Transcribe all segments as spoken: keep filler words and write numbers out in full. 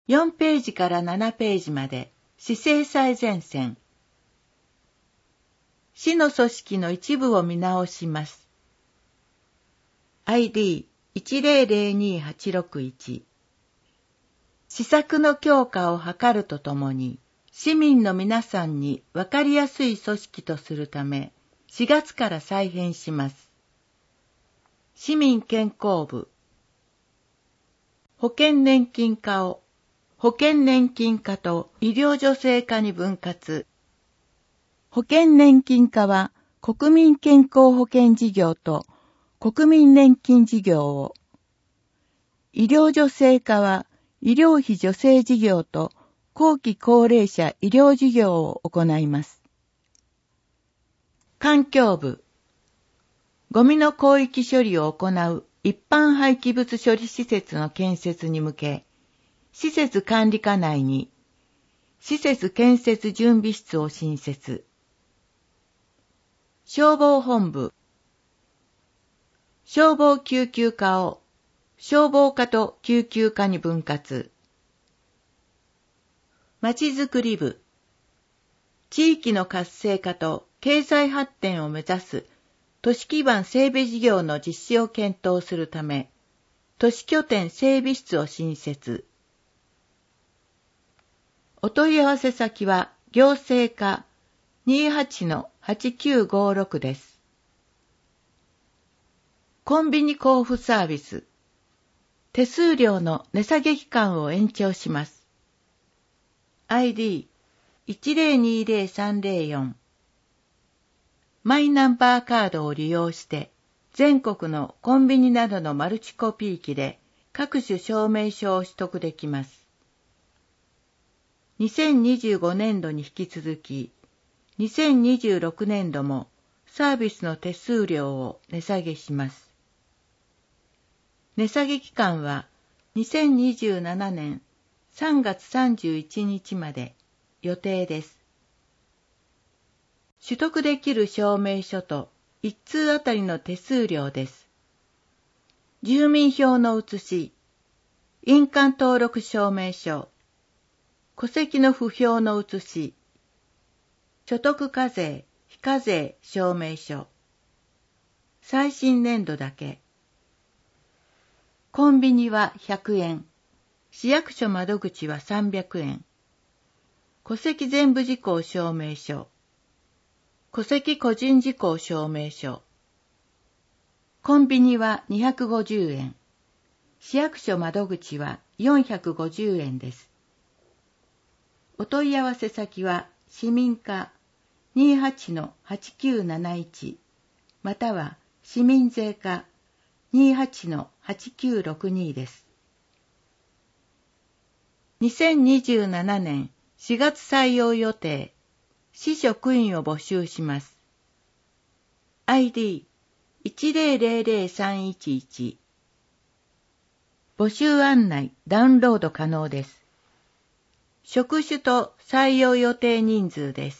よんページからななページまで市政最前線。市の組織の一部を見直します。アイディーいちゼロゼロにはちろくいち。施策の強化を図るとともに、市民の皆さんに分かりやすい組織とするため、しがつから再編します。市民健康部。保険年金課を保険年金課と医療助成課に分割。保険年金課は国民健康保険事業と国民年金事業を、医療助成課は医療費助成事業と後期高齢者医療事業を行います。環境部。ゴミの広域処理を行う一般廃棄物処理施設の建設に向け、施設管理課内に施設建設準備室を新設。消防本部。消防救急課を消防課と救急課に分割。まちづくり部。地域の活性化と経済発展を目指す都市基盤整備事業の実施を検討するため、都市拠点整備室を新設。お問い合わせ先は行政課 にじゅうはちのはちきゅうごろく です。コンビニ交付サービス。手数料の値下げ期間を延長します。アイディーいちゼロにゼロさんゼロよん。マイナンバーカードを利用して全国のコンビニなどのマルチコピー機で各種証明書を取得できます。にせんにじゅうごねんどに引き続き、にせんにじゅうろくねんどもサービスの手数料を値下げします。値下げ期間はにせんにじゅうななねんさんがつさんじゅういちにちまで予定です。取得できる証明書と一通あたりの手数料です。住民票の写し、印鑑登録証明書、戸籍の不評の写し、所得課税、非課税証明書、最新年度だけ。コンビニはひゃくえん、市役所窓口はさんびゃくえん、戸籍全部事項証明書、戸籍個人事項証明書。コンビニはにひゃくごじゅうえん、市役所窓口はよんひゃくごじゅうえんです。お問い合わせ先は市民課 にじゅうはちのはちきゅうなないち または市民税課 にじゅうはちのはちきゅうろくに です。にせんにじゅうななねんしがつ採用予定、市職員を募集します。アイディーいちゼロゼロゼロさんいちいち。募集案内ダウンロード可能です。職種と採用予定人数です。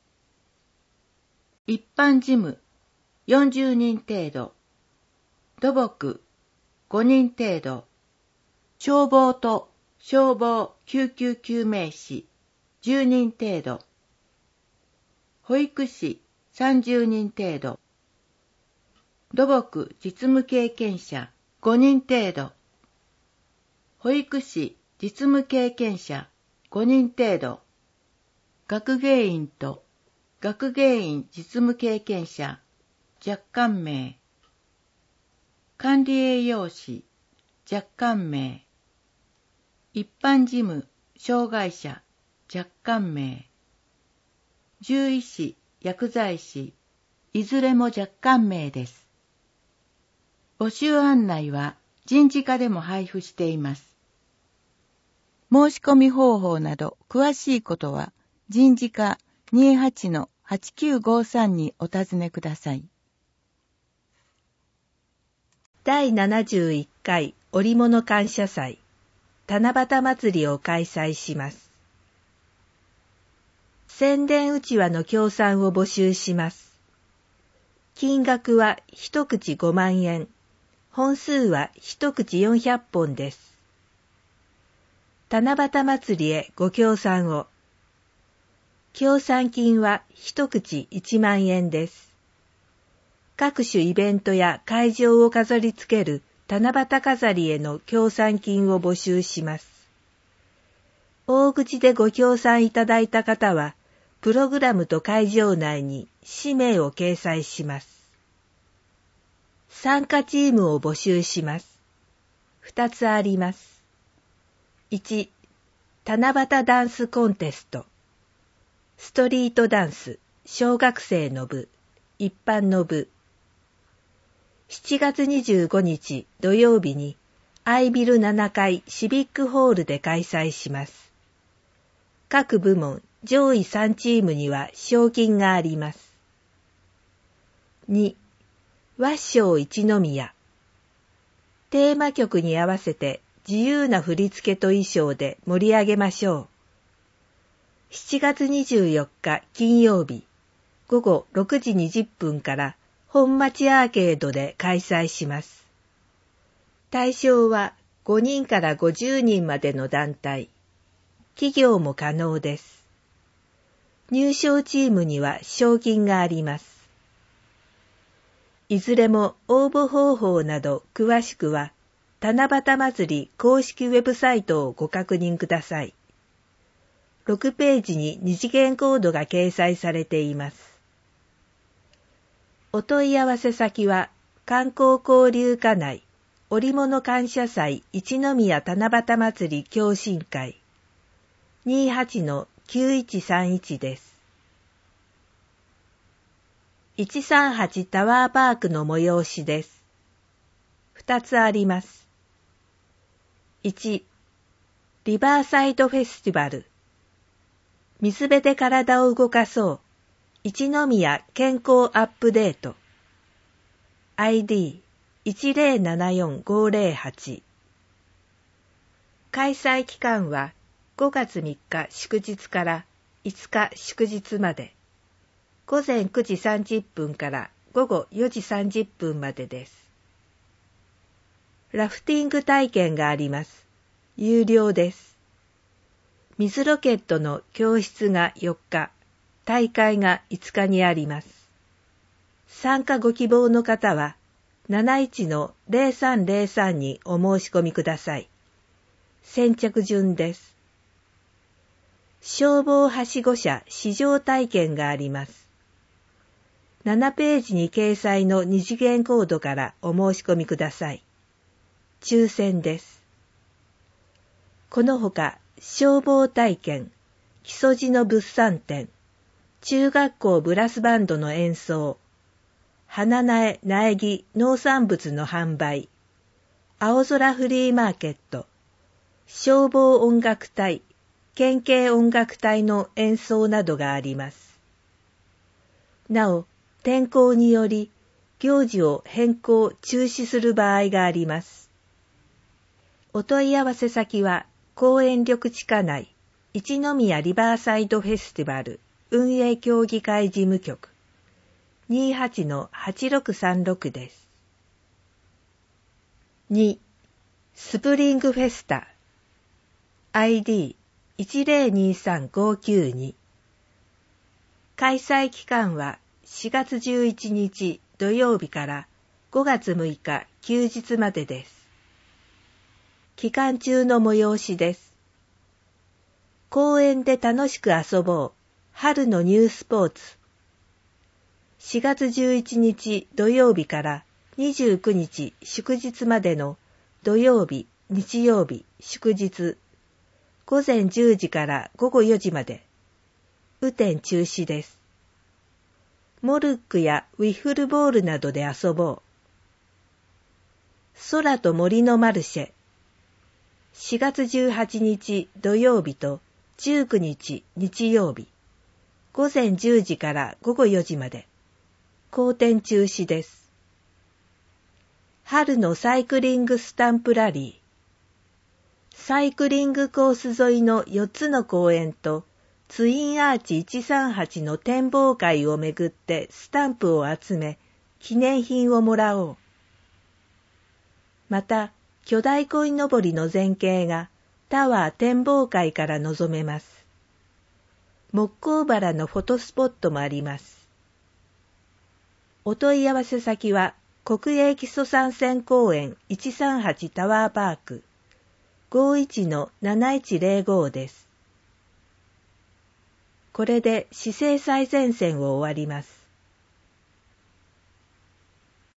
一般事務よんじゅうにん程度、土木ごにん程度、消防と消防救急救命士じゅうにん程度、保育士さんじゅうにん程度、土木実務経験者ごにん程度、保育士実務経験者ごにん程度、学芸員と学芸員実務経験者若干名、管理栄養士若干名、一般事務障害者若干名、獣医師薬剤師いずれも若干名です。募集案内は人事課でも配布しています。申し込み方法など詳しいことは人事課 にじゅうはちのはちきゅうごさん にお尋ねください。 だいななじゅういっかい織物感謝祭七夕祭りを開催します。宣伝うちわの協賛を募集します。金額は一口ごまんえん、本数は一口よんひゃっぽんです。 七夕祭りへご協賛を。協賛金は一口いちまんえんです。各種イベントや会場を飾り付ける七夕飾りへの協賛金を募集します。大口でご協賛いただいた方は、プログラムと会場内に氏名を掲載します。参加チームを募集します。二つあります。いち、七夕ダンスコンテスト。ストリートダンス、小学生の部、一般の部。しちがつにじゅうごにち土曜日に、アイビルななかいシビックホールで開催します。各部門上位さんチームには賞金があります。に、ワッショー一宮。テーマ曲に合わせて自由な振り付けと衣装で盛り上げましょう。しちがつにじゅうよっか金曜日、ごごろくじにじゅっぷんから本町アーケードで開催します。対象はごにんからごじゅうにんまでの団体。企業も可能です。入賞チームには賞金があります。いずれも応募方法など詳しくは、七夕祭り公式ウェブサイトをご確認ください。ろくページに二次元コードが掲載されています。お問い合わせ先は、観光交流課内織物感謝祭一宮七夕祭り共進会 にじゅうはちのきゅういちさんいち です。いちさんはちタワーパークの催しです。二つあります。いち、リバーサイドフェスティバル。水辺で体を動かそう。一宮健康アップデート。アイディーいちぜろななよんごぜろはち。開催期間はごがつみっか祝日からいつか祝日まで。ごぜんくじさんじゅっぷんからごごよじさんじゅっぷんまでです。ラフティング体験があります。有料です。水ロケットの教室がよっか、大会がいつかにあります。参加ご希望の方は、なないちのぜろさんぜろさんにお申し込みください。先着順です。消防はしご車試乗体験があります。ななページに掲載の二次元コードからお申し込みください。抽選です。このほか、消防体験、木曽路の物産展、中学校ブラスバンドの演奏、花苗苗木農産物の販売、青空フリーマーケット、消防音楽隊、県警音楽隊の演奏などがあります。なお、天候により行事を変更・中止する場合があります。お問い合わせ先は、公園緑地課内一宮リバーサイドフェスティバル運営協議会事務局 にじゅうはちのはちろくさんろく です。に、スプリングフェスタ アイディーいちぜろにさんごきゅうに。開催期間はしがつじゅういちにち土曜日からごがつむいか休日までです。期間中の催しです。公園で楽しく遊ぼう。春のニュースポーツ。しがつじゅういちにち土曜日からにじゅうくにち祝日までの土曜日、日曜日、祝日。ごぜんじゅうじからごごよじまで。雨天中止です。モルックやウィッフルボールなどで遊ぼう。空と森のマルシェ。しがつじゅうはちにち土曜日とじゅうくにち日曜日、ごぜんじゅうじからごごよじまで、好天中止です。春のサイクリングスタンプラリー。サイクリングコース沿いのよっつの公園とツインアーチいちさんはちの展望会をめぐってスタンプを集め、記念品をもらおう。また、巨大鯉のぼりの前景がタワー展望会から望めます。木工原のフォトスポットもあります。お問い合わせ先は国営基礎山線公園いちさんはちタワーパーク ごいちのなないちぜろご です。これで市政最前線を終わります。